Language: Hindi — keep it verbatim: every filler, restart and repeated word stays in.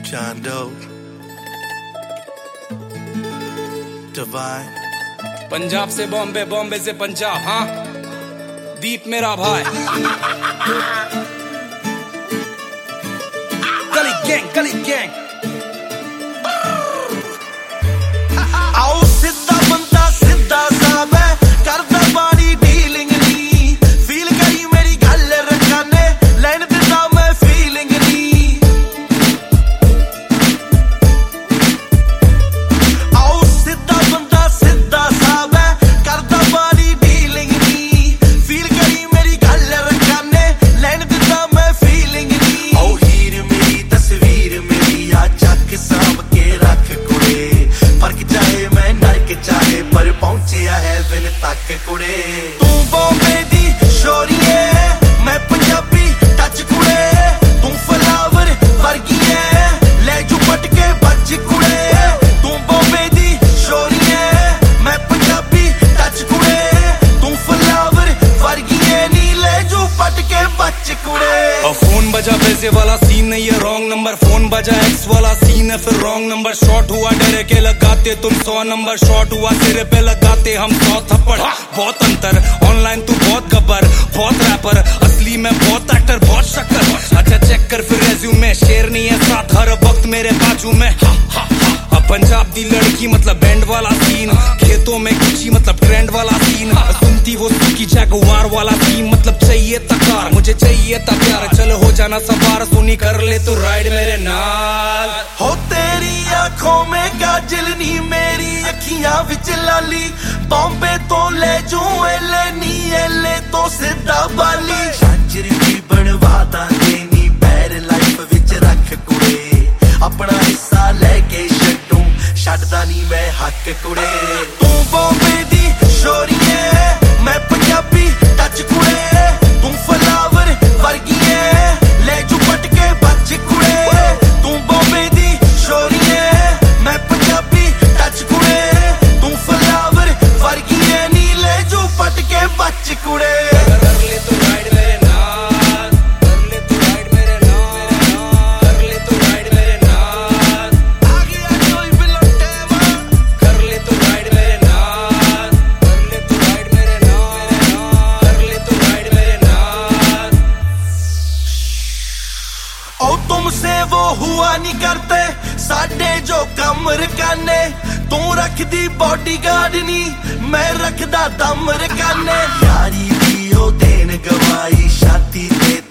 John Doe, Divine. पंजाब से बॉम्बे, बॉम्बे से पंजाब, हाँ दीप मेरा भाई। गली गैंग, गली गैंग। आओ सिद्धा बंदा सिद्धा साहब है, करदा बारी डीलिंग नी, फील करी मेरी गल रखाने, लैन दिता मैं फीलिंग नी। आओ सिद्धा बंदा सिद्धा साहब है, करदा बारी डीलिंग नी, फील करी मेरी गल रखाने, लैन दिता मैं फीलिंग नी। आओ हीर मेरी तस्वीर मेरी आ चक सांभ के रख कुड़े, फर्क चाहे मैं नरक चाहे पर पहुंचिया है बिन तक कुड़े। तू बॉम्बे दी शोरी है, मैं पंजाबी टच कुड़े, तू फ्लावर वर्गी है, ले जू पट के बच कुड़े। तू बॉम्बे दी शोरी है, मैं पंजाबी टच कुड़े, तू फ्लावर वर्गी है, नी ले जू पट के बच कुड़े। और फोन बजा पैसे वाला सीन नहीं है, रॉन्ग नंबर। फोन बजा एक्स वाला सीन है, फिर रॉन्ग नंबर। शॉट हुआ डरे के लगाते तुम सौ नंबर, शॉट हुआ सिरे पे लगाते हम सौ थप्पड़। बहुत अंतर, ऑनलाइन तू बहुत गब्बर, बहुत रैपर, असली में बहुत एक्टर, बहुत शक्कर। अच्छा चेक कर फिर रेज्यूमे, शेर नहीं है साथ हर वक्त मेरे बाजू में। अब पंजाब दी लड़की मतलब बैंड वाला सीन, खेतों में गुच्छी मतलब ट्रेंड वाला सीन, सुनती वो सुखी जगुआर वाला सीन, मतलब चाहिए तकार मुझे चाहिए ता प्यार। चल हो जाना सवार, सुनी कर ले तू राइड मेरे नाल। हो तेरी आंखों में काजल नी, मेरी अखियां विच लाली, बॉम्बे तो ले जू एले नी, एले तो सिद्धा बाली। झांझर भी बनवा दांगे नी, पैर लाइफ विच रख कुड़े, अपना हिस्सा लेके छड्डू, छड्डदा नी मैं हक कुड़े। तू बॉम्बे दी शोरी है, मैं पंजाबी टच कुड़े, तू फ्लावर वर्गी है, ले जू पट के बच कुड़े। तू बॉम्बे दी शोरी है, मैं पंजाबी टच कुड़े, तू फ्लावर वर्गी है, नी ले जू पट के बच कुड़े। कर ले तू राइड मेरे नाल, कर ले तू राइड मेरे नाल, कर ले तू राइड मेरे नाल, आ गया कोई बिलोटे वा, कर ले तू राइड मेरे नाल, कर ले तू राइड मेरे नाल, कर ले तू राइड मेरे नाल। ओ तुमसे वो हुआ नहीं करते साडे जो कम रकाने, तू रखदी बॉडीगार्ड नी, मैं रखदा दम रकाने। यारी दी ओ देन गवाई, शादी ते